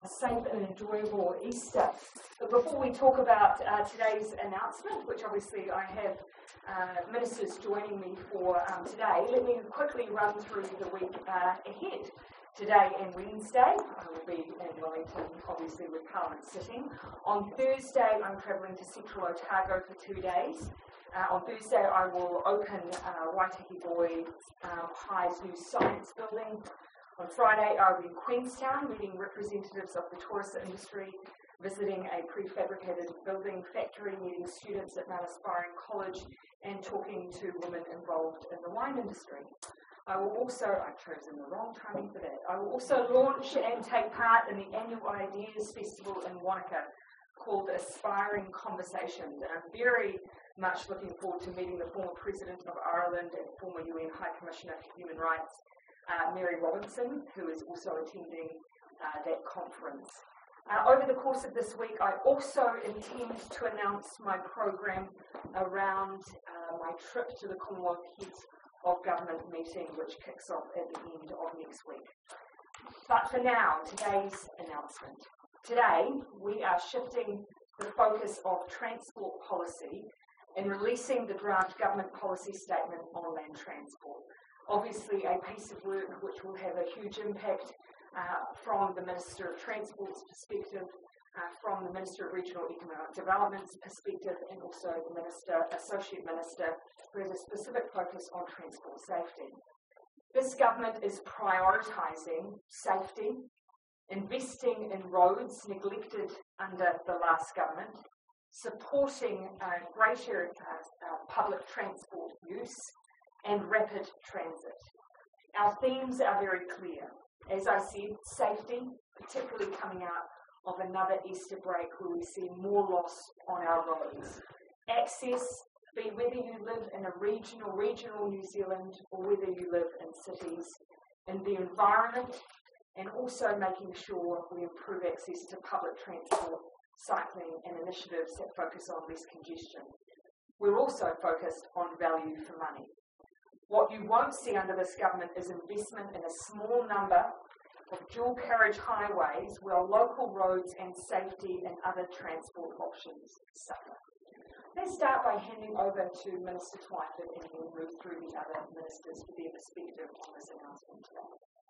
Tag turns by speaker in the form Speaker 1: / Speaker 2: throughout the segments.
Speaker 1: safe and enjoyable Easter. But before we talk about today's announcement, which obviously I have ministers joining me for today, let me quickly run through the week ahead. Today and Wednesday, I will be in Wellington, obviously with Parliament sitting. On Thursday, I'm travelling to Central Otago for 2 days. On Thursday, I will open Waitahi Boys High's new science building. On Friday, I'll be in Queenstown meeting representatives of the tourist industry, visiting a prefabricated building factory, meeting students at Mount Aspiring College, and talking to women involved in the wine industry. I will also, I've chosen the wrong timing for that, I will also launch and take part in the annual Ideas Festival in Wanaka called Aspiring Conversations. And I'm very much looking forward to meeting the former President of Ireland and former UN High Commissioner for Human Rights, Mary Robinson, who is also attending that conference. Over the course of this week, I also intend to announce my program around my trip to the Commonwealth Heads of Government meeting, which kicks off at the end of next week. But for now, today's announcement. Today, we are shifting the focus of transport policy and releasing the draft government policy statement on land transport. Obviously, a piece of work which will have a huge impact from the Minister of Transport's perspective, from the Minister of Regional Economic Development's perspective, and also the Associate Minister, who has a specific focus on transport safety. This government is prioritising safety, investing in roads neglected under the last government, supporting greater public transport use, and rapid transit. Our themes are very clear. As I said, safety, particularly coming out of another Easter break where we see more loss on our roads. Access, be whether you live in a regional New Zealand or whether you live in cities. And the environment, and also making sure we improve access to public transport, cycling and initiatives that focus on less congestion. We're also focused on value for money. What you won't see under this government is investment in a small number of dual carriage highways where local roads and safety and other transport options suffer. Let's start by handing over to Minister Twyford and then move through the other ministers for their perspective on this announcement today.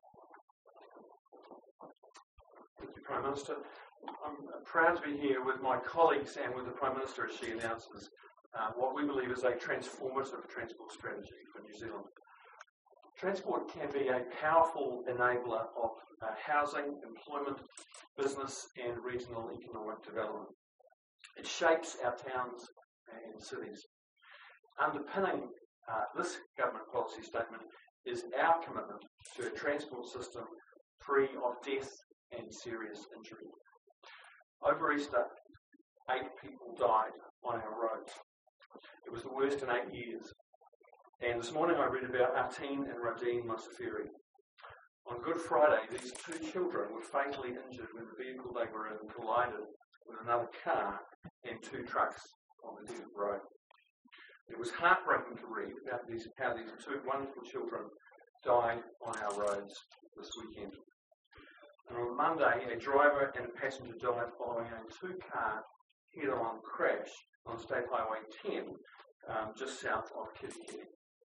Speaker 2: Thank you, Prime Minister. I'm proud to be here with my colleagues and with the Prime Minister as she announces what we believe is a transformative transport strategy for New Zealand. Transport can be a powerful enabler of housing, employment, business and regional economic development. It shapes our towns and cities. Underpinning this government policy statement is our commitment to a transport system free of death and serious injury. Over Easter, 8 people died on our roads. It was the worst in 8 years. And this morning I read about Artine and Rodine Musafiri. On Good Friday, these 2 children were fatally injured when the vehicle they were in collided with another car and 2 trucks on the desert road. It was heartbreaking to read about how these 2 wonderful children died on our roads this weekend. And on Monday, a driver and a passenger died following a 2-car head-on crash on State Highway 10, just south of Kitikiti.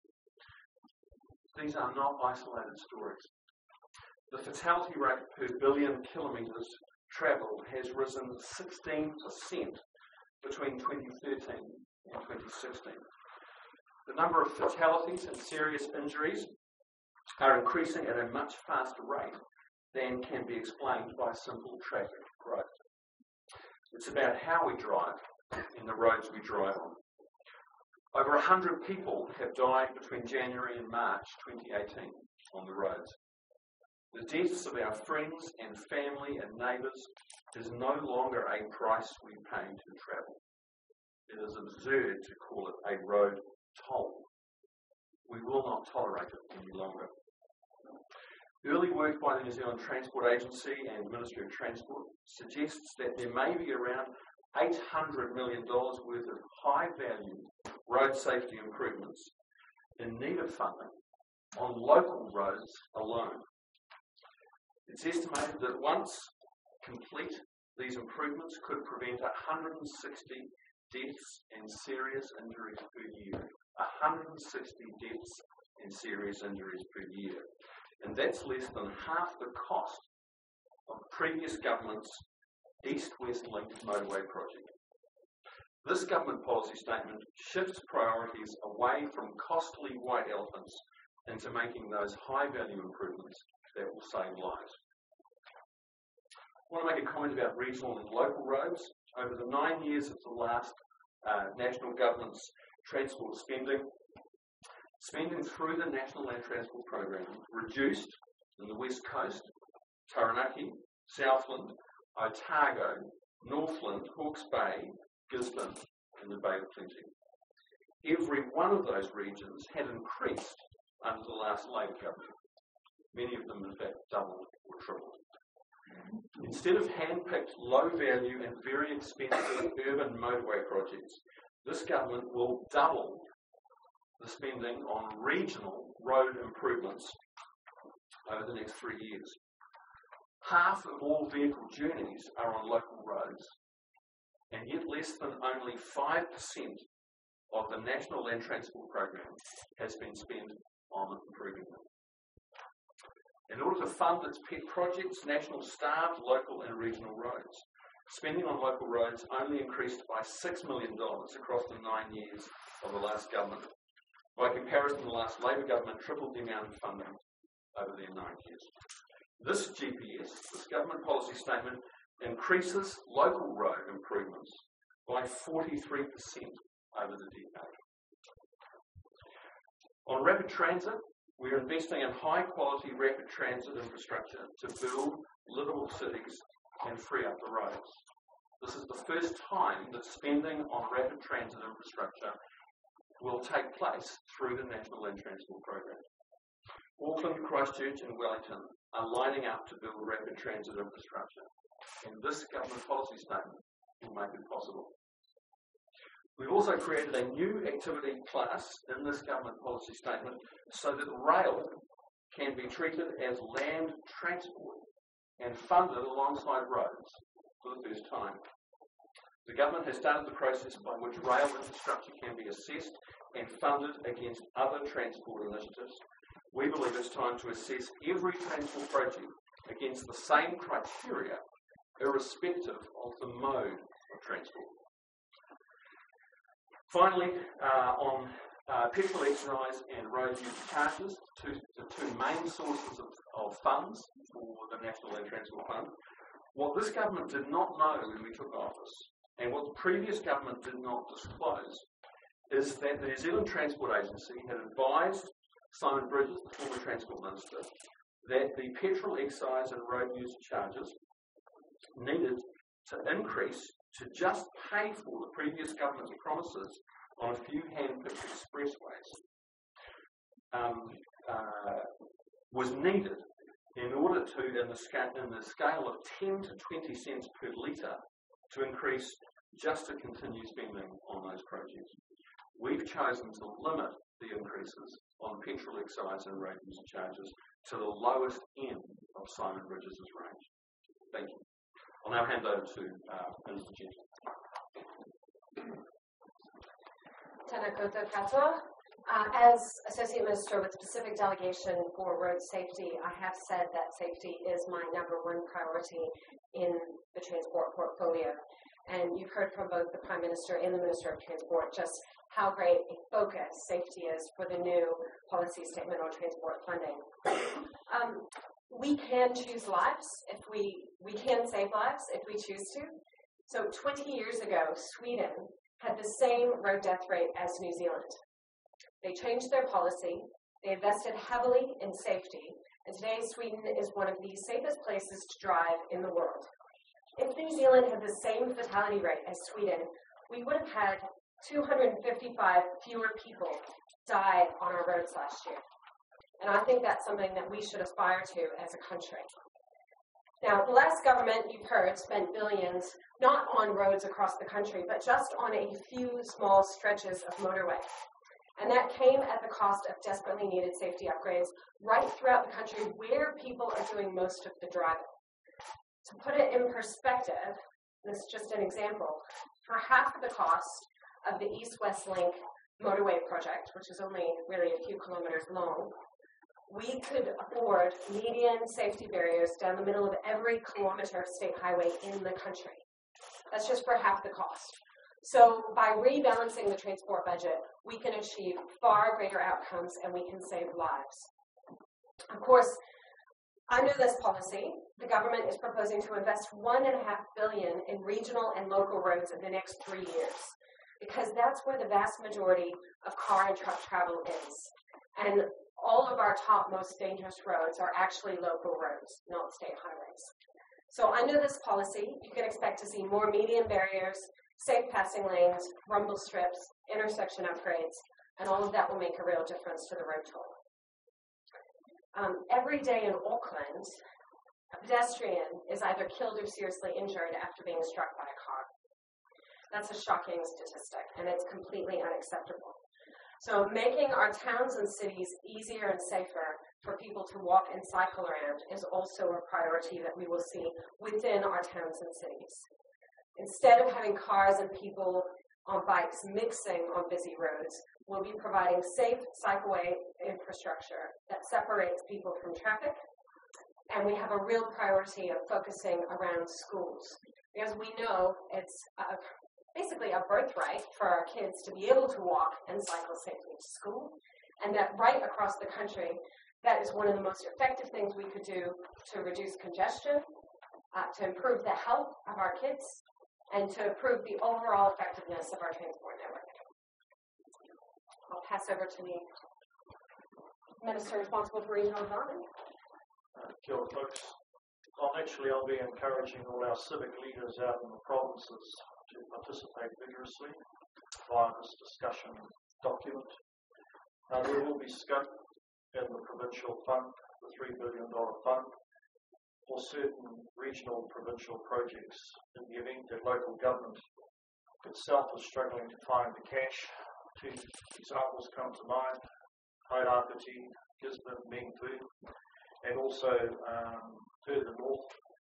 Speaker 2: These are not isolated stories. The fatality rate per billion kilometres travelled has risen 16% between 2013 and 2016. The number of fatalities and serious injuries are increasing at a much faster rate than can be explained by simple traffic growth. It's about how we drive and the roads we drive on. Over 100 people have died between January and March 2018 on the roads. The deaths of our friends and family and neighbours is no longer a price we pay to travel. It is absurd to call it a road toll. We will not tolerate it any longer. Early work by the New Zealand Transport Agency and Ministry of Transport suggests that there may be around $800 million worth of high-value road safety improvements in need of funding on local roads alone. It's estimated that once complete, these improvements could prevent 160 deaths and serious injuries per year. 160 deaths and serious injuries per year. And that's less than half the cost of the previous government's East-West Link motorway project. This government policy statement shifts priorities away from costly white elephants into making those high-value improvements that will save lives. I want to make a comment about regional and local roads. Over the 9 years of the last national government's transport spending through the National Land Transport Program reduced in the West Coast, Taranaki, Southland, Otago, Northland, Hawke's Bay, Gisborne, and the Bay of Plenty. Every one of those regions had increased under the last Labor government. Many of them, in fact, doubled or tripled. Instead of hand-picked, low-value and very expensive urban motorway projects, this government will double the spending on regional road improvements over the next 3 years. Half of all vehicle journeys are on local roads, and yet less than only 5% of the National Land Transport Program has been spent on improving them. In order to fund its pet projects, National starved local and regional roads. Spending on local roads only increased by $6 million across the 9 years of the last government. By comparison, the last Labor government tripled the amount of funding over their 9 years. This GPS, this government policy statement, increases local road improvements by 43% over the decade. On rapid transit, we're investing in high-quality rapid transit infrastructure to build livable cities and free up the roads. This is the first time that spending on rapid transit infrastructure will take place through the National Land Transport Program. Auckland, Christchurch and Wellington are lining up to build rapid transit infrastructure, and this government policy statement will make it possible. We've also created a new activity class in this government policy statement so that rail can be treated as land transport and funded alongside roads for the first time. The government has started the process by which rail infrastructure can be assessed and funded against other transport initiatives. We believe it's time to assess every transport project against the same criteria, irrespective of the mode of transport. Finally, on petrol excise and road use charges, the two main sources of funds for the National Land Transport Fund. What this government did not know when we took office, and what the previous government did not disclose, is that the New Zealand Transport Agency had advised Simon Bridges, the former Transport Minister, that the petrol excise and road use charges needed to increase to just pay for the previous government's promises on a few hand-picked expressways was needed in order to, in the scale of 10 to 20 cents per litre, to increase just to continue spending on those projects. We've chosen to limit the increases on petrol excise and road use charges to the lowest end of Simon Bridges' range. Thank you. I'll now hand over to Minister Gentle.
Speaker 3: Tēnā koutou katoa. As Associate Minister with specific delegation for road safety, I have said that safety is my #1 priority in the transport portfolio. And you've heard from both the Prime Minister and the Minister of Transport just how great a focus safety is for the new policy statement on transport funding. We can choose lives if we can save lives if we choose to. So 20 years ago, Sweden had the same road death rate as New Zealand. They changed their policy, they invested heavily in safety, and today Sweden is one of the safest places to drive in the world. If New Zealand had the same fatality rate as Sweden, we would have had 255 fewer people die on our roads last year. And I think that's something that we should aspire to as a country. Now, the last government, you've heard, spent billions not on roads across the country, but just on a few small stretches of motorway. And that came at the cost of desperately needed safety upgrades right throughout the country where people are doing most of the driving. To put it in perspective, this is just an example, for half of the cost of the East-West Link motorway project, which is only really a few kilometers long, we could afford median safety barriers down the middle of every kilometer of state highway in the country. That's just for half the cost. So by rebalancing the transport budget, we can achieve far greater outcomes and we can save lives. Of course, under this policy, the government is proposing to invest $1.5 billion in regional and local roads in the next 3 years, because that's where the vast majority of car and truck travel is. And all of our top most dangerous roads are actually local roads, not state highways. So under this policy, you can expect to see more median barriers, safe passing lanes, rumble strips, intersection upgrades, and all of that will make a real difference to the road toll. Every day in Auckland, a pedestrian is either killed or seriously injured after being struck by a car. That's a shocking statistic, and it's completely unacceptable. So making our towns and cities easier and safer for people to walk and cycle around is also a priority that we will see within our towns and cities. Instead of having cars and people on bikes mixing on busy roads, we'll be providing safe cycleway infrastructure that separates people from traffic. And we have a real priority of focusing around schools, because we know it's basically a birthright for our kids to be able to walk and cycle safely to school, and that right across the country, that is one of the most effective things we could do to reduce congestion, to improve the health of our kids, and to improve the overall effectiveness of our transport network. I'll pass over to the Minister responsible for regional development.
Speaker 4: Kia ora, folks. I'll be encouraging all our civic leaders out in the provinces to participate vigorously via this discussion document. There will be scope in the provincial fund, the $3 billion fund, for certain regional provincial projects in the event that local government itself is struggling to find the cash. Two examples come to mind: Hairāwhiti, Gisborne, Mengtu, and also further north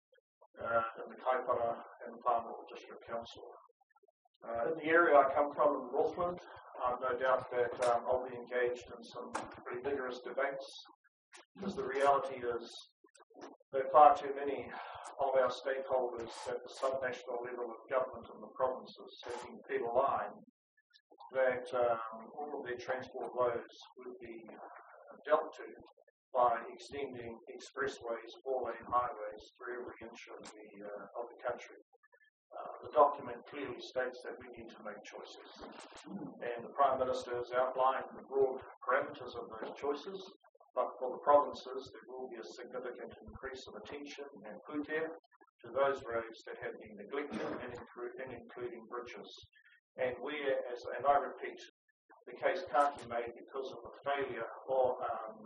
Speaker 4: in the Kaipara and Whanau District Council. In the area I come from in Northland, I've no doubt that I'll be engaged in some pretty vigorous debates, because the reality is that far too many of our stakeholders at the subnational level of government in the provinces have been fed a line that all of their transport loads would be dealt to by extending expressways, four-lane highways through every inch of the country. The document clearly states that we need to make choices, and the Prime Minister has outlined the broad parameters of those choices, but for the provinces there will be a significant increase of attention and pūtea to those roads that have been neglected, and including bridges. And I repeat, the case can't be made because of the failure or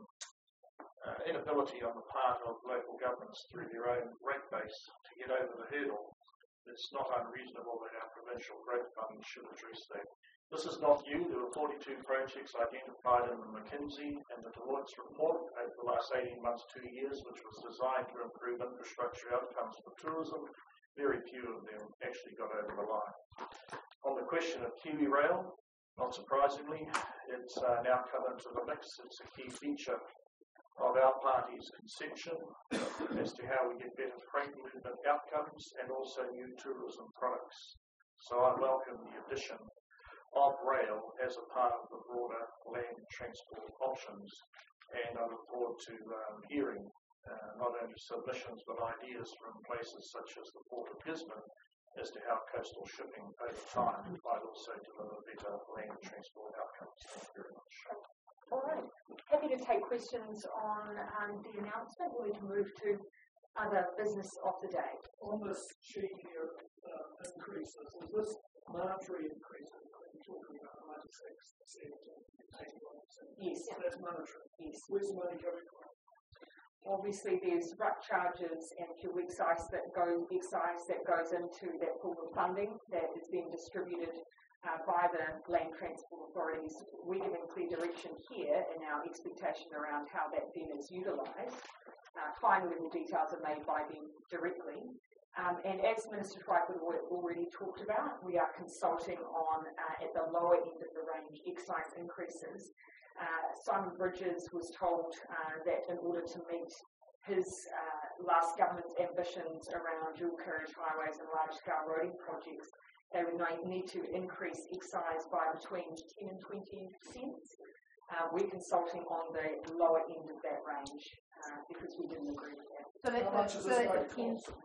Speaker 4: inability on the part of local governments through their own rate base to get over the hurdle. It's not unreasonable that our provincial growth fund should address that. This is not new. There were 42 projects identified in the McKinsey and the Deloitte's report over the last 18 months, 2 years, which was designed to improve infrastructure outcomes for tourism. Very few of them actually got over the line. On the question of KiwiRail, not surprisingly, it's now come into the mix. It's a key feature of our party's conception as to how we get better freight movement outcomes and also new tourism products. So I welcome the addition of rail as a part of the broader land transport options, and I look forward to hearing not only submissions but ideas from places such as the Port of Gisborne as to how coastal shipping over time might also deliver better land transport outcomes. Thank you very much.
Speaker 1: All right. Happy to take questions on the announcement, or we can move to other business of the day.
Speaker 5: On this sheet here, increases, is this monetary increases? You're talking about 96% and 81%.
Speaker 1: Yes.
Speaker 5: So that's monetary.
Speaker 1: Yes.
Speaker 5: Where's the money coming from?
Speaker 1: Obviously, there's RUC charges and fuel excise that goes into that pool of funding that is being distributed by the land transport authorities. We're giving clear direction here in our expectation around how that then is utilised. final level details are made by them directly. And as Minister Twyford already talked about, we are consulting on, at the lower end of the range, excise increases. Simon Bridges was told that in order to meet his last government's ambitions around dual carriage highways and large-scale roading projects, they would need to increase excise by between 10 and 20%. We're consulting on the lower end of that range because we didn't agree with that.
Speaker 6: So
Speaker 5: How much is this going to
Speaker 6: 10
Speaker 5: cost?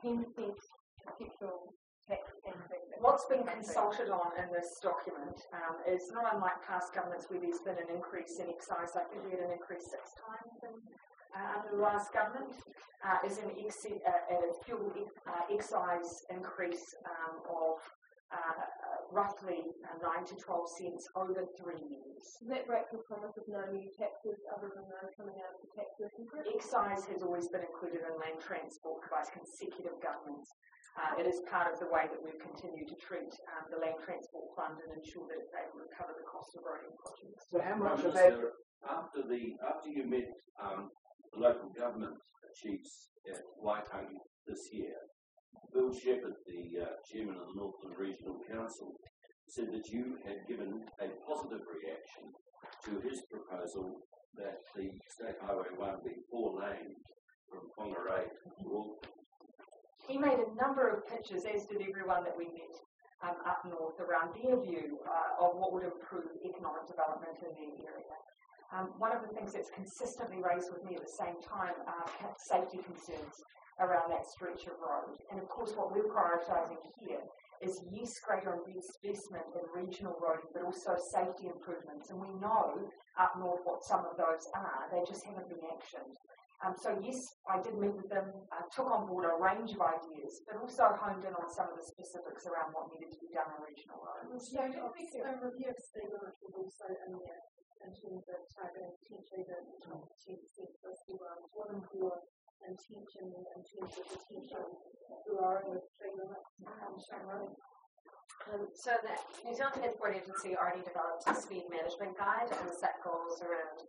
Speaker 6: petrol tax increase.
Speaker 1: What's been consulted on in this document is not unlike past governments where there's been an increase in excise. I think we had an increase 6 times under the last government, is a fuel excise increase of roughly 9 to 12 cents over 3 years.
Speaker 6: Does that break the promise of no new taxes other than those coming out of the tax working?
Speaker 1: Excise has always been included in land transport by consecutive governments. It is part of the way that we've continued to treat the land transport fund and ensure that it's able to cover the cost of roading projects.
Speaker 5: So how much of
Speaker 7: Prime
Speaker 5: that?
Speaker 7: Minister, after you met the local government chiefs at Waitangi this year, Bill Shepherd, the chairman of the Northern Regional Council, said that you had given a positive reaction to his proposal that the State Highway 1 be 4-lane from Whangarei to Auckland.
Speaker 1: He made a number of pitches, as did everyone that we met up north, around their view of what would improve economic development in their area. One of the things that's consistently raised with me at the same time are safety concerns around that stretch of road. And of course what we're prioritising here is yes, greater investment in regional roading, but also safety improvements. And we know up north what some of those are, they just haven't been actioned. So yes, I did meet with them, took on board a range of ideas, but also honed in on some of the specifics around what needed to be done on regional roads.
Speaker 6: So I think a review of speed limit was also in there in terms of targeting potentially the 10% for speed limits. What is your intention in terms of potential lowering the speed limit on Shine Road?
Speaker 3: So the New Zealand Transport Agency already developed a speed management guide and set goals around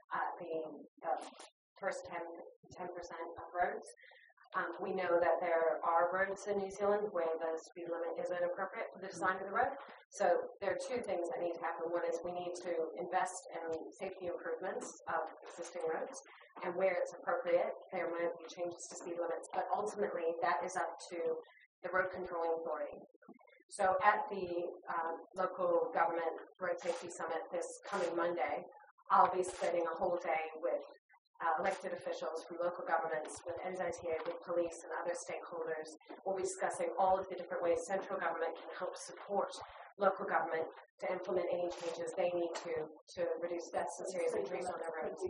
Speaker 3: the first 10% of roads. We know that there are roads in New Zealand where the speed limit isn't appropriate for the design of the road. So there are 2 things that need to happen. One is we need to invest in safety improvements of existing roads, and where it's appropriate, there might be changes to speed limits, but ultimately that is up to the Road Controlling Authority. So at the local government road safety summit this coming Monday, I'll be spending a whole day with elected officials from local governments, with NZTA, with police and other stakeholders. We'll be discussing all of the different ways central government can help support local government to implement any changes they need to reduce deaths and serious injuries on their roads.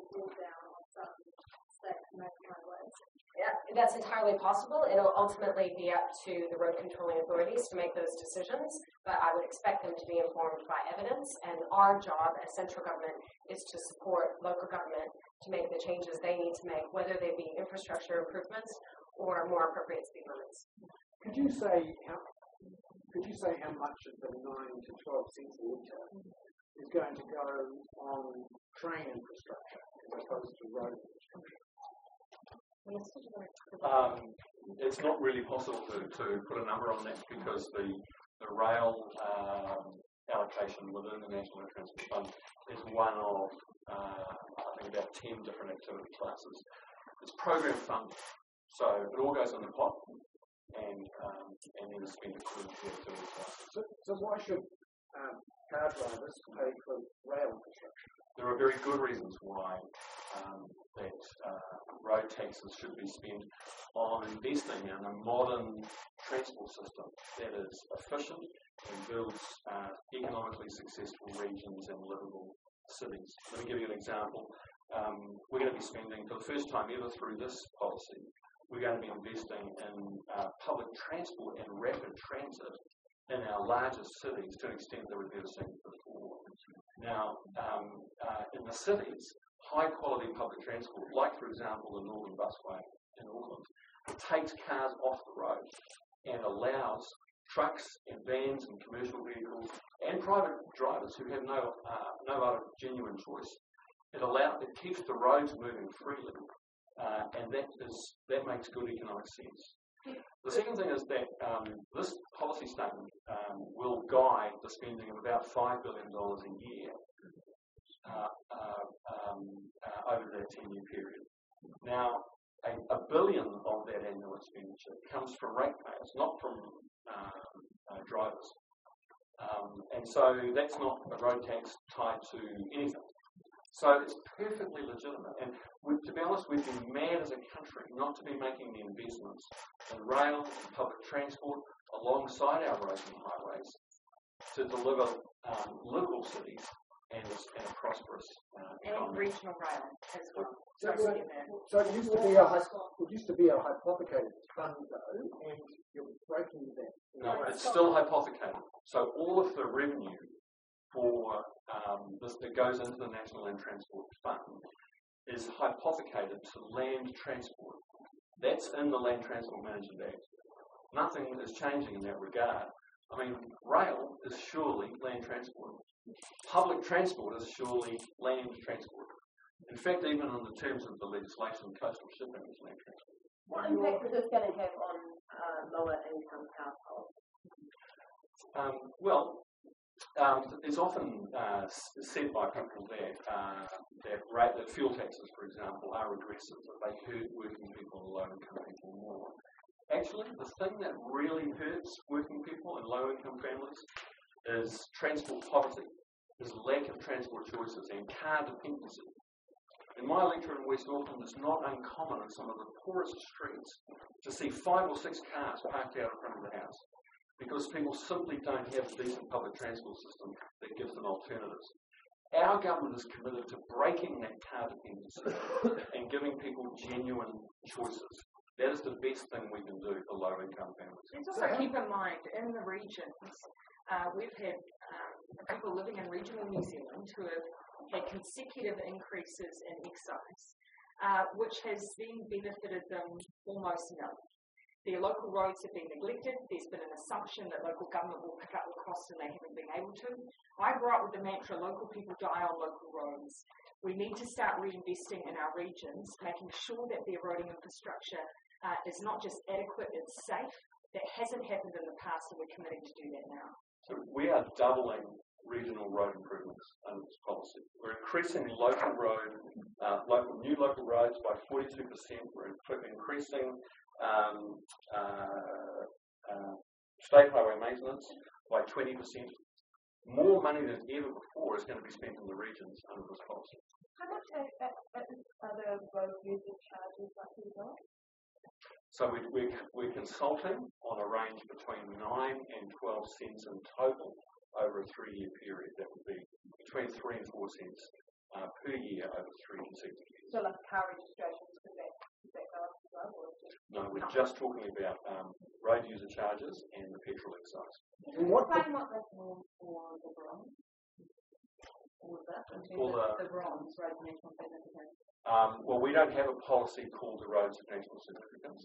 Speaker 3: Yeah, that's entirely possible. It'll ultimately be up to the road controlling authorities to make those decisions, but I would expect them to be informed by evidence, and our job as central government is to support local government to make the changes they need to make, whether they be infrastructure improvements or more appropriate speed limits.
Speaker 5: Could you say how much of the 9 to 12 cents a litre is going to go on train infrastructure as opposed to road infrastructure?
Speaker 2: It's not really possible to put a number on that because the rail allocation within the National Transport Fund is one of I think about 10 different activity classes. It's program funded, so it all goes in the pot and then is spent according to the activity classes.
Speaker 5: So why should car drivers pay for rail infrastructure?
Speaker 2: There are very good reasons why that road taxes should be spent on investing in a modern transport system that is efficient and builds economically successful regions and livable cities. Let me give you an example. We're going to be spending, for the first time ever through this policy, we're going to be investing in public transport and rapid transit in our largest cities to an extent that we've never seen before. Now, in the cities, high-quality public transport, like, for example, the Northern Busway in Auckland, takes cars off the road and allows trucks and vans and commercial vehicles and private drivers who have no other genuine choice. It keeps the roads moving freely and that makes good economic sense. The second thing is that this policy statement will guide the spending of about $5 billion a year over that 10-year period. Now, a billion of that annual expenditure comes from ratepayers, not from drivers. And so that's not a road tax tied to anything. So it's perfectly legitimate. And to be honest, we'd be mad as a country not to be making the investments in rail and public transport alongside our roads and highways to deliver livable cities and a prosperous economy.
Speaker 1: And regional rail as well.
Speaker 5: So it used to be a hypothecated fund though, and you're breaking that.
Speaker 2: No, it's still hypothecated. So all of the revenue for this that goes into the National Land Transport Fund is hypothecated to land transport. That's in the Land Transport Management Act. Nothing is changing in that regard. I mean, rail is surely land transport. Public transport is surely land transport. In fact, even in the terms of the legislation, coastal shipping is land transport.
Speaker 8: What impact is this going to have on lower income households?
Speaker 2: It's often said by people that fuel taxes, for example, are regressive, that they hurt working people and low-income people more. Actually, the thing that really hurts working people and low-income families is transport poverty, is lack of transport choices and car dependency. In my electorate in West Auckland, it's not uncommon in some of the poorest streets to see 5 or 6 cars parked out in front of the house, because people simply don't have a decent public transport system that gives them alternatives. Our government is committed to breaking that car dependency and giving people genuine choices. That is the best thing we can do for low-income families.
Speaker 1: Let's also keep in mind, in the regions, we've had people living in regional New Zealand who have had consecutive increases in excise, which has then benefited them almost nil. Their local roads have been neglected. There's been an assumption that local government will pick up the costs, and they haven't been able to. I grew up with the mantra, local people die on local roads. We need to start reinvesting in our regions, making sure that their roading infrastructure is not just adequate, it's safe. That hasn't happened in the past, and we're committing to do that now.
Speaker 2: So we are doubling regional road improvements under this policy. We're increasing new local roads by 42%. We're increasing state highway maintenance by 20%. More money than ever before is going to be spent in the regions under this policy.
Speaker 8: How much are the road user charges likely to go?
Speaker 2: So we're consulting on a range between 9 and 12 cents in total over a 3-year period. That would be between 3 and 4 cents per year over 3 consecutive years.
Speaker 8: So like car registrations, does that go up as well? Or
Speaker 2: No, we're just talking about road user charges and the petrol excise.
Speaker 8: Can you explain what this means for the bronze? All of that, in terms of the bronze, road national significance?
Speaker 2: Well, we don't have a policy called the Roads of National Significance.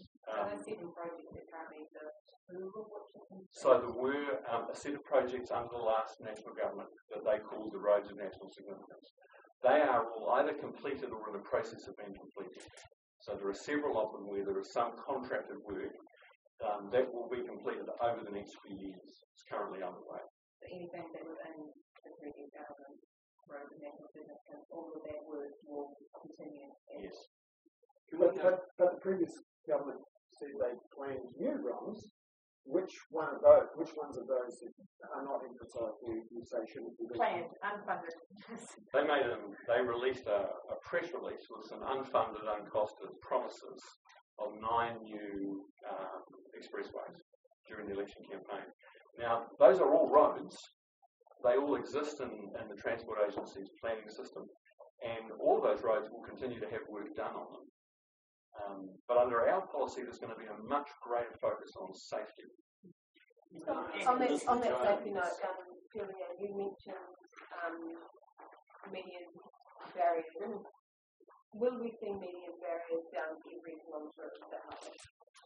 Speaker 2: So there were a set of projects under the last national government that they called the Roads of National Significance. They are all either completed or in the process of being completed. So there are several of them where there is some contracted work that will be completed over the next few years. It's currently underway.
Speaker 8: So anything that was in the previous government, Roads of National Significance, all of that work will continue?
Speaker 2: Yes.
Speaker 5: But the previous government said they planned new bronze. Which ones of those are not emphasised? You say shouldn't be
Speaker 1: planned, unfunded.
Speaker 2: They released a press release with some unfunded, uncosted promises of 9 new expressways during the election campaign. Now, those are all roads. They all exist in the Transport Agency's planning system, and all of those roads will continue to have work done on them. But under our policy, there's going to be a much greater focus on safety.
Speaker 8: So on that safety note, Julia, you mentioned median barriers. Will we see median barriers down every kilometre of the highway?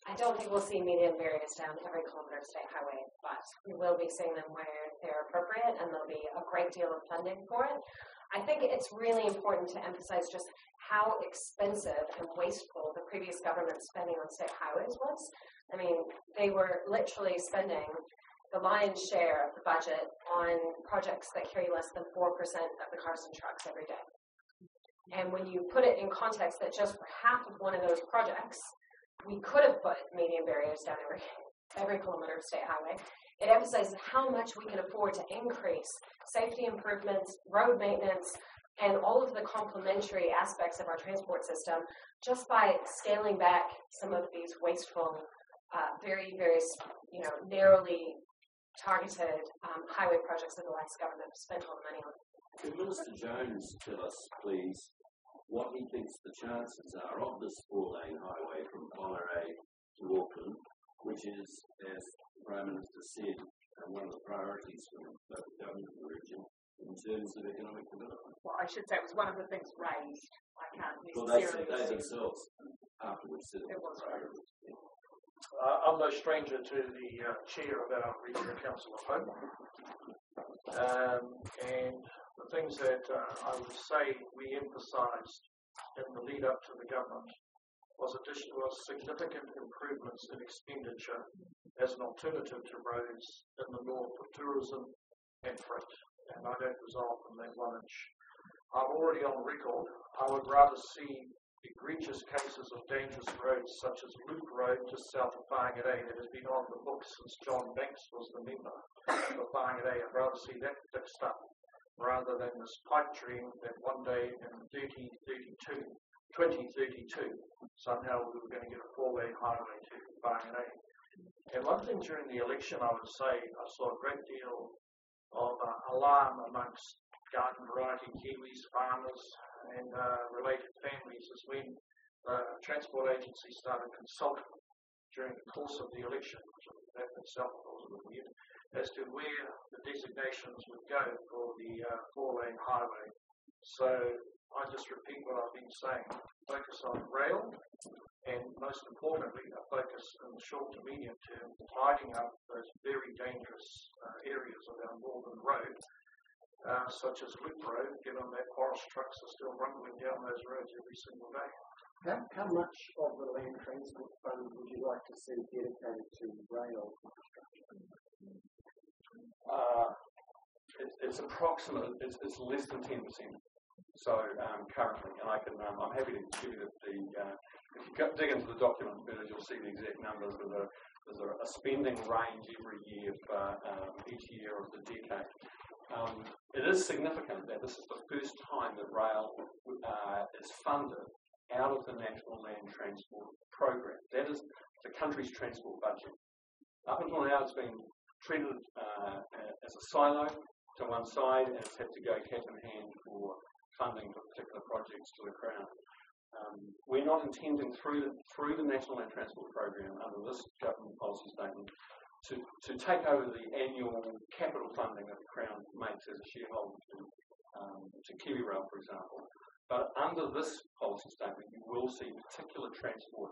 Speaker 3: I don't think we'll see median barriers down every kilometre of state highway, but we will be seeing them where they're appropriate, and there'll be a great deal of funding for it. I think it's really important to emphasise just how expensive and wasteful the previous government spending on state highways was. I mean, they were literally spending the lion's share of the budget on projects that carry less than 4% of the cars and trucks every day. And when you put it in context that just for half of one of those projects, we could have put median barriers down every kilometre of state highway, it emphasizes how much we can afford to increase safety improvements, road maintenance, and all of the complementary aspects of our transport system just by scaling back some of these wasteful, very, very, narrowly targeted highway projects that the last government spent all the money on.
Speaker 7: Could Minister Jones tell us, please, what he thinks the chances are of this 4-lane highway from Whangarei to Auckland, which is, as the Prime Minister said, one of the priorities for the local government in the region in terms of economic development?
Speaker 1: Well, I should say it was one of the things raised. I can't
Speaker 7: necessarily... Well, they themselves afterwards said it was priority.
Speaker 4: I'm no stranger to the chair of our Regional Council of Hope. And the things that I would say we emphasised in the lead up to the government was significant improvements in expenditure as an alternative to roads in the north for tourism and freight. And I don't resolve from that 1 inch. I'm already on record. I would rather see egregious cases of dangerous roads such as Loop Road just south of Whangarei that has been on the books since John Banks was the member for Whangarei. I'd rather see that fixed up rather than this pipe dream that one day in 2032, somehow we were going to get a 4-lane highway to Whangarei. And one thing during the election I would say, I saw a great deal of alarm amongst garden variety Kiwis, farmers and related families is when the Transport Agency started consulting during the course of the election, which that itself was a little weird, as to where the designations would go for the 4-lane highway. So I just repeat what I've been saying, focus on rail, and most importantly, a focus in the short to medium term, tidying up those very dangerous areas of our northern road, such as Loop Road, given that forest trucks are still rumbling down those roads every single day.
Speaker 5: How much of the Land Transport Fund would you like to see dedicated to rail infrastructure?
Speaker 2: It's approximate. It's less than 10%. So currently, and I'm happy to give you if you dig into the document, you'll see the exact numbers. There's a spending range every year for each year of the decade. It is significant that this is the first time that rail is funded out of the National Land Transport Program. That is the country's transport budget. Up until now, it's been treated as a silo to one side, and it's had to go cap in hand for funding for particular projects to the Crown. We're not intending through the National Land Transport Program under this government policy statement to take over the annual capital funding that the Crown makes as a shareholder to KiwiRail, for example. But under this policy statement, you will see particular transport,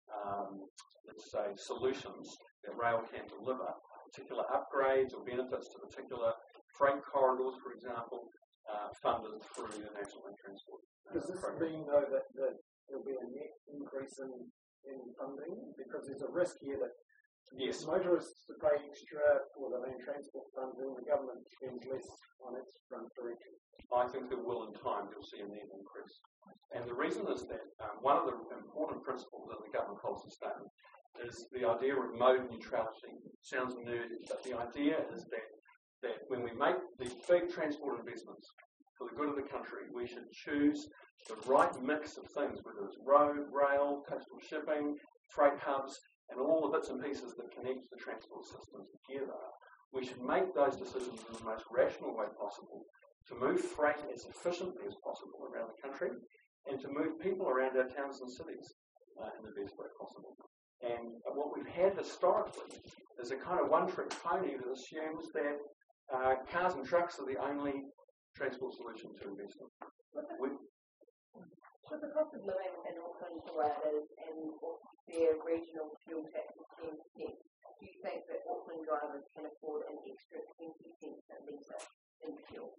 Speaker 2: let's say, solutions that rail can deliver, particular upgrades or benefits to particular freight corridors, for example, funded through the National Land Transport
Speaker 5: Does this
Speaker 2: Program.
Speaker 5: mean, though, that there will be a net increase in funding? Because there's a risk here that
Speaker 2: Yes.
Speaker 5: motorists to pay extra for the Land Transport Fund and the government spends less on its front direction.
Speaker 2: I think there will, in time, you'll see a net increase. And the reason is that one of the important principles of the government policy statement is the idea of mode neutrality. It sounds nerdy, but the idea is that when we make these big transport investments for the good of the country, we should choose the right mix of things, whether it's road, rail, coastal shipping, freight hubs, and all the bits and pieces that connect the transport system together. We should make those decisions in the most rational way possible to move freight as efficiently as possible around the country and to move people around our towns and cities in the best way possible. And what we've had historically is a kind of one-trick pony that assumes that cars and trucks are the only transport solution to invest in.
Speaker 8: With the cost of living in Auckland the way it is and their regional fuel tax of 10%, do you think that Auckland drivers can afford an extra 20 cents a litre in fuel?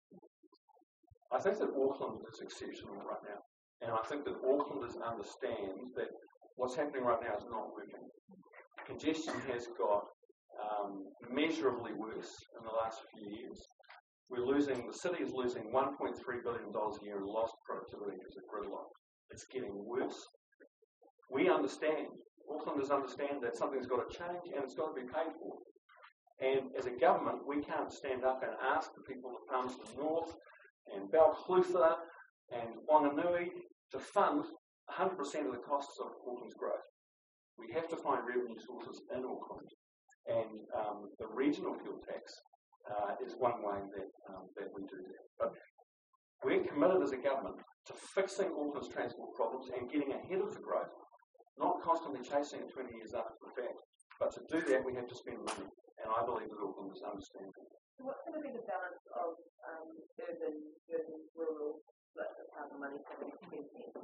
Speaker 2: I think that Auckland is exceptional right now. And I think that Aucklanders understand that what's happening right now is not working. Congestion has got measurably worse in the last few years. The city is losing $1.3 billion a year in lost productivity as a gridlock. It's getting worse. We understand, Aucklanders understand that something's got to change and it's got to be paid for. And as a government, we can't stand up and ask the people of Palmerston North and Balclutha and Whanganui to fund 100% of the costs of Auckland's growth. We have to find revenue sources in Auckland, and the regional fuel tax is one way that we do that. But we're committed as a government to fixing Auckland's transport problems and getting ahead of the growth, not constantly chasing it 20 years after the fact. But to do that, we have to spend money, and I believe that Aucklanders understand that.
Speaker 8: So what's going to be the balance of urban versus rural split of how the money's going to be spent?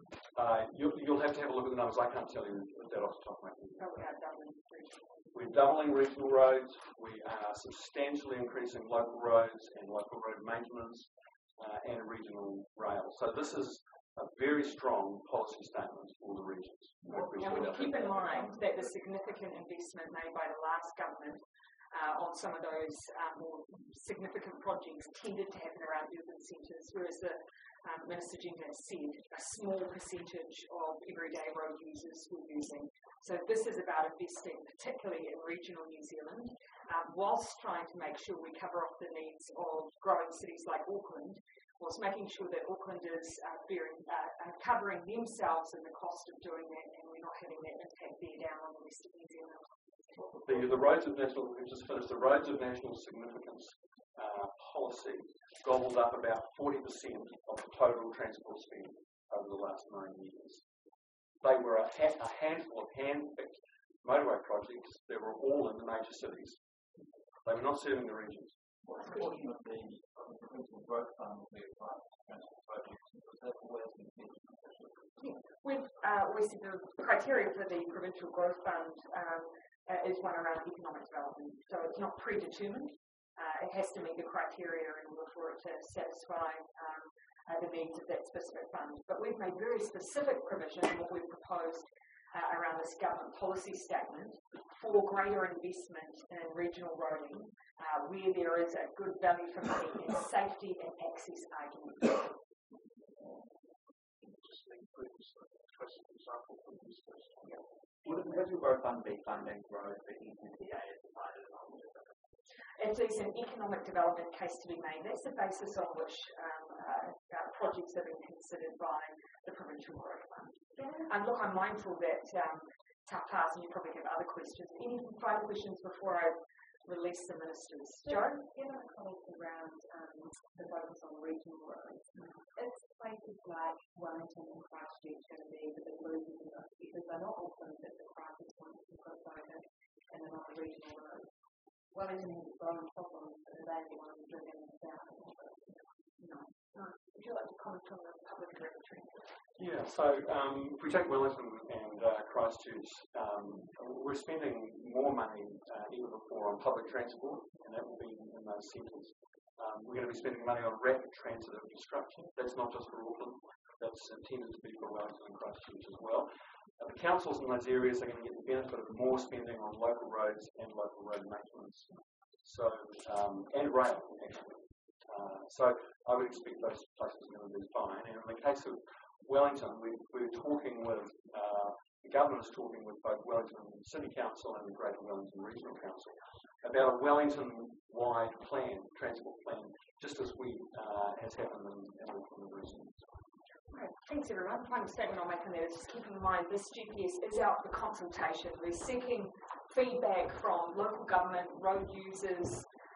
Speaker 2: You'll have to have a look at the numbers. I can't tell you that off the top of my head.
Speaker 8: So we are doubling regional.
Speaker 2: We're doubling regional roads. We are substantially increasing local roads and local road maintenance and regional rail. So this is a very strong policy statement for the regions.
Speaker 1: And we keep in mind that the significant investment made by the last government on some of those more significant projects tended to happen around urban centres, whereas the Minister Jenkins said a small percentage of everyday road users were using. So this is about investing particularly in regional New Zealand, whilst trying to make sure we cover off the needs of growing cities like Auckland, whilst making sure that Aucklanders are covering themselves in the cost of doing that, and we're not having that impact there down on the rest of New Zealand.
Speaker 2: The roads of national, we've just finished, the roads of national significance policy gobbled up about 40% of the total transport spend over the last 9 years. They were a handful of hand-picked motorway projects that were all in the major cities. They were not serving the regions.
Speaker 9: What proportion of the provincial growth fund will be applied to transport projects? Because that's always been
Speaker 1: We've always said the criteria for the provincial growth fund is one around economic development. So it's not predetermined. It has to meet the criteria in order for it to satisfy the needs of that specific fund. But we've made very specific provision in what we've proposed around this government policy statement for greater investment in regional roading, where there is a good value for money and safety and access argument.
Speaker 9: Would the provincial growth fund be funding growth for ECTA as decided on?
Speaker 1: If there's an economic development case to be made, that's the basis on which projects are being considered by the provincial growth fund. And look, I'm mindful that tough pass, and you probably have other questions. Any final questions before I release the ministers? Joe?
Speaker 8: Given the comments around the focus on regional roads, it's places like Wellington and Christchurch going to be the big losers in those, because they're not Auckland, but the crisis ones in Coast and then on the regional roads. Wellington has its own problems, and they're the ones driven down. No. Would you like to comment on the public and regulatory?
Speaker 2: Yeah, so if we take Wellington and Christchurch, we're spending more money even before on public transport, and that will be in those centres. We're going to be spending money on rapid transit infrastructure. That's not just for Auckland, that's intended to be for Wellington and Christchurch as well. The councils in those areas are going to get the benefit of more spending on local roads and local road maintenance. So, and rail, actually. So I would expect those places are going to do fine. And in the case of Wellington, we're talking with, the government is talking with both Wellington City Council and the Greater Wellington Regional Council about a Wellington-wide plan, transport plan, just as has happened in Auckland recently.
Speaker 1: Okay, thanks everyone. Final statement I'll make on that is just keep in mind this GPS is out for consultation. We're seeking feedback from local government, road users,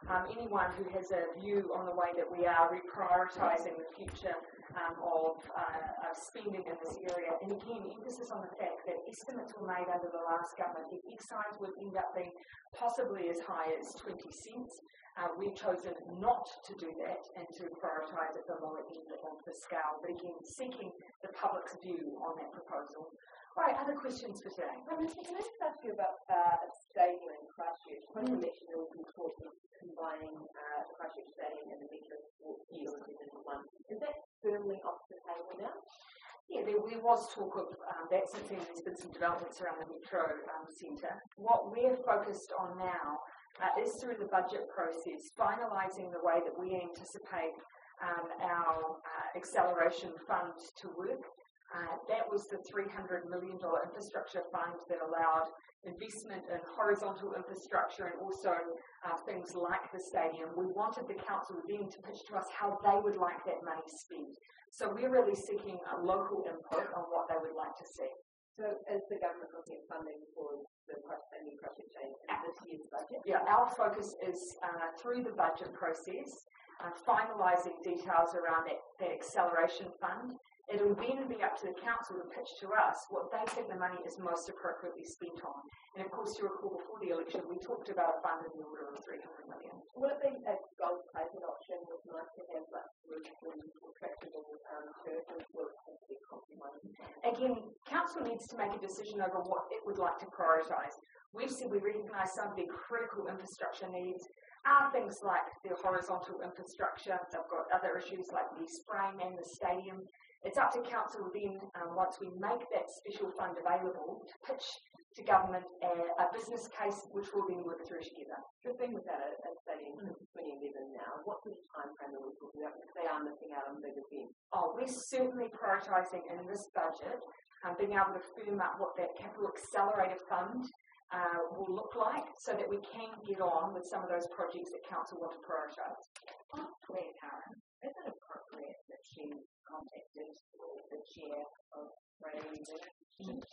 Speaker 1: anyone who has a view on the way that we are reprioritising the future of spending in this area. And again, emphasis on the fact that estimates were made under the last government that excise would end up being possibly as high as 20 cents. We've chosen not to do that and to prioritise at the lower end of the scale, but again, seeking the public's view on that proposal. Right, other questions for today?
Speaker 8: Minister, can I just ask you about a stadium in Christchurch? When you mentioned there was some talk of combining the Christchurch Stadium and the Metro Sports facilities into one. Is that firmly off the table now?
Speaker 1: Yeah, there was talk of that since then. There's been some developments around the Metro Centre. What we're focused on now is through the budget process, finalising the way that we anticipate our acceleration fund to work. That was the $300 million infrastructure fund that allowed investment in horizontal infrastructure and also things like the stadium. We wanted the council then to pitch to us how they would like that money spent. So we're really seeking a local input on what they would like to see.
Speaker 8: So is the government looking at funding for the new Christchurch Stadium in this year's budget?
Speaker 1: Yeah, our focus is through the budget process, finalising details around that acceleration fund. It'll then be up to the council to pitch to us what they think the money is most appropriately spent on. And of course, you recall before the election, we talked about a fund in the order of $300 million.
Speaker 8: Would it be a gold plated option? It was nice to have like retractable curtains or be compromised?
Speaker 1: Again, council needs to make a decision over what it would like to prioritise. We've said we recognise some of the critical infrastructure needs are things like the horizontal infrastructure. They've got other issues like the spraying and the stadium. It's up to council then, once we make that special fund available, to pitch to government a business case which we'll then work through together.
Speaker 8: The thing with that, a stadium in 2011 now, what sort of time frame are we talking about? Because they are missing out on big events.
Speaker 1: Oh, we're certainly prioritising in this budget being able to firm up what that capital accelerator fund will look like so that we can get on with some of those projects that council want to prioritise.
Speaker 8: Claire Curran, is it appropriate that she contacted the chair of Radio New Zealand?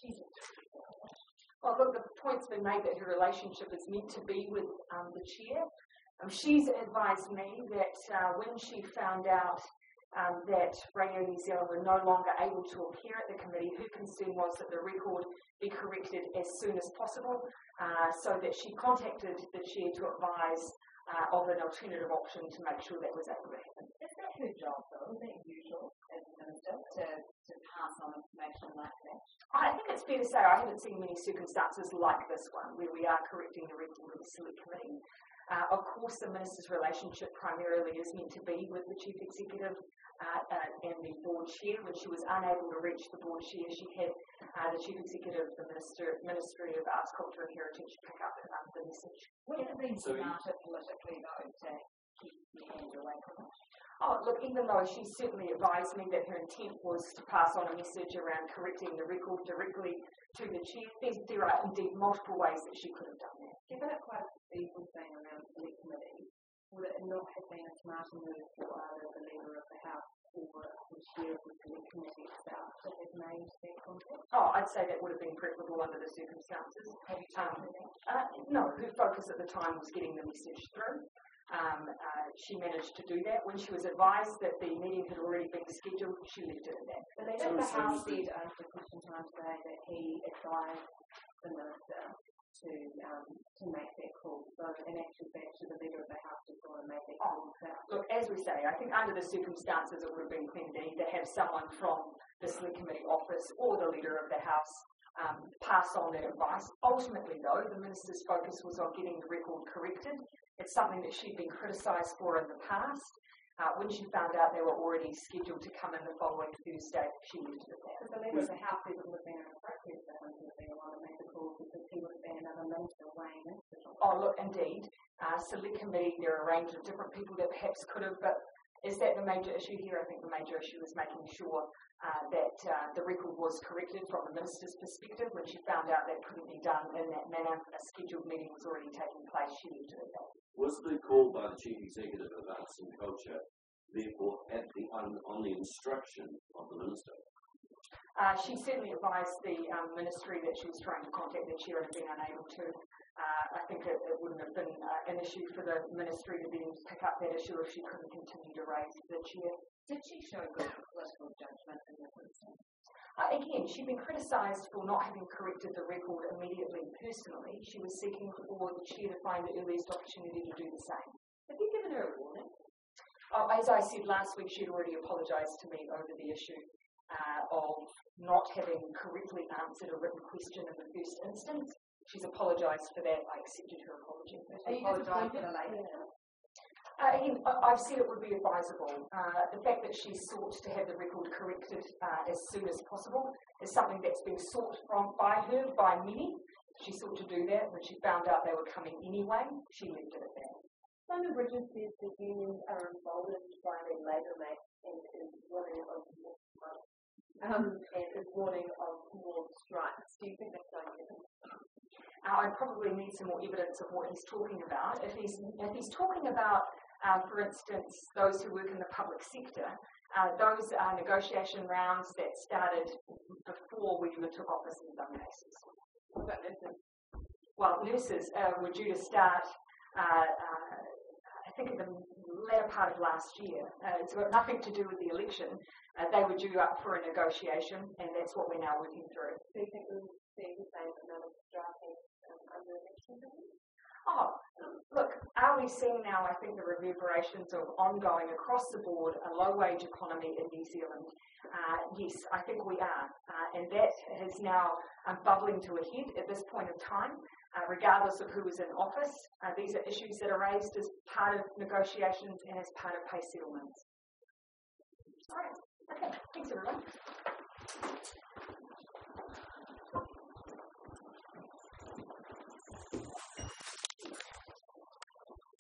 Speaker 1: Well, look, the point's been made that her relationship is meant to be with the chair. She's advised me that when she found out that Radio New Zealand were no longer able to appear at the committee, her concern was that the record be corrected as soon as possible, so that she contacted the chair to advise of an alternative option to make sure that was able to happen.
Speaker 8: Is that her job, though? Is that usual as a minister to pass on information like that?
Speaker 1: I think it's fair to say I haven't seen many circumstances like this one where we are correcting the record with the select committee. Of course, the minister's relationship primarily is meant to be with the chief executive and the board chair. When she was unable to reach the board chair, she had the chief executive, the Ministry of Arts, Culture and Heritage pick up the message.
Speaker 8: Would it have been smarter politically, though, to keep the hand away from it?
Speaker 1: Oh, look, even though she certainly advised me that her intent was to pass on a message around correcting the record directly to the chair, there are indeed multiple ways that she could have done that.
Speaker 8: Given it quite a evil thing around the select committee, would it not have been a smarter move for either the leader of the House or the chair of the select committee itself to have made that contact?
Speaker 1: Oh, I'd say that would have been preferable under the circumstances.
Speaker 8: Have you changed anything?
Speaker 1: No, her focus at the time was getting the message through. She managed to do that. When she was advised that the meeting had already been scheduled, she left it at that.
Speaker 8: The leader of the House said after question time today that he advised the minister to make that call. So in actual fact, the leader of the House just want to make that call himself.
Speaker 1: Look, as we say, I think under the circumstances it would have been clean to either have someone from the select committee office or the leader of the House pass on that advice. Ultimately, though, the minister's focus was on getting the record corrected. It's something that she'd been criticised for in the past. When she found out they were already scheduled to come in the following Thursday, she left it at that.
Speaker 8: Because the leader of the House said it would have been inappropriate for him to have been able to make the call because he would have been another minister weighing in.
Speaker 1: Oh, look, indeed. Select committee, there are a range of different people that perhaps could have, but is that the major issue here? I think the major issue is making sure that the record was corrected from the minister's perspective. When she found out that couldn't be done in that manner, a scheduled meeting was already taking place, she left it at that.
Speaker 7: Was the call by the Chief Executive of Arts and Culture therefore on the instruction of the Minister?
Speaker 1: She certainly advised the Ministry that she was trying to contact the chair and had been unable to. I think it wouldn't have been an issue for the ministry to then pick up that issue if she couldn't continue to raise the chair.
Speaker 8: Did she show good political judgment in this instance?
Speaker 1: Again, she'd been criticised for not having corrected the record immediately personally. She was seeking for the chair to find the earliest opportunity to do the same.
Speaker 8: Have you given her a warning?
Speaker 1: As I said last week, she'd already apologised to me over the issue of not having correctly answered a written question in the first instance. She's apologised for that. I accepted her apology.
Speaker 8: Are you disappointed later?
Speaker 1: Again, I've said it would be advisable. The fact that she sought to have the record corrected as soon as possible is something that's been sought by her, by many. She sought to do that. When she found out they were coming anyway, she left it at that.
Speaker 6: Simon Bridges says the unions are emboldened by the Labour mate and is warning of more strikes. Do you think that's unusual?
Speaker 1: I probably need some more evidence of what he's talking about. If he's talking about, for instance, those who work in the public sector, those are negotiation rounds that started before we even took office in some cases.
Speaker 6: But nurses?
Speaker 1: Well, nurses were due to start, I think, in the latter part of last year. It's got nothing to do with the election. They were due up for a negotiation, and that's what we're now working through.
Speaker 6: Do you think we'll see the same amount of striking under election?
Speaker 1: Oh, look, are we seeing now, I think, the reverberations of ongoing across the board a low-wage economy in New Zealand? Yes, I think we are. And that is now bubbling to a head at this point of time, regardless of who is in office. These are issues that are raised as part of negotiations and as part of pay settlements. All right. Okay. Thanks, everyone.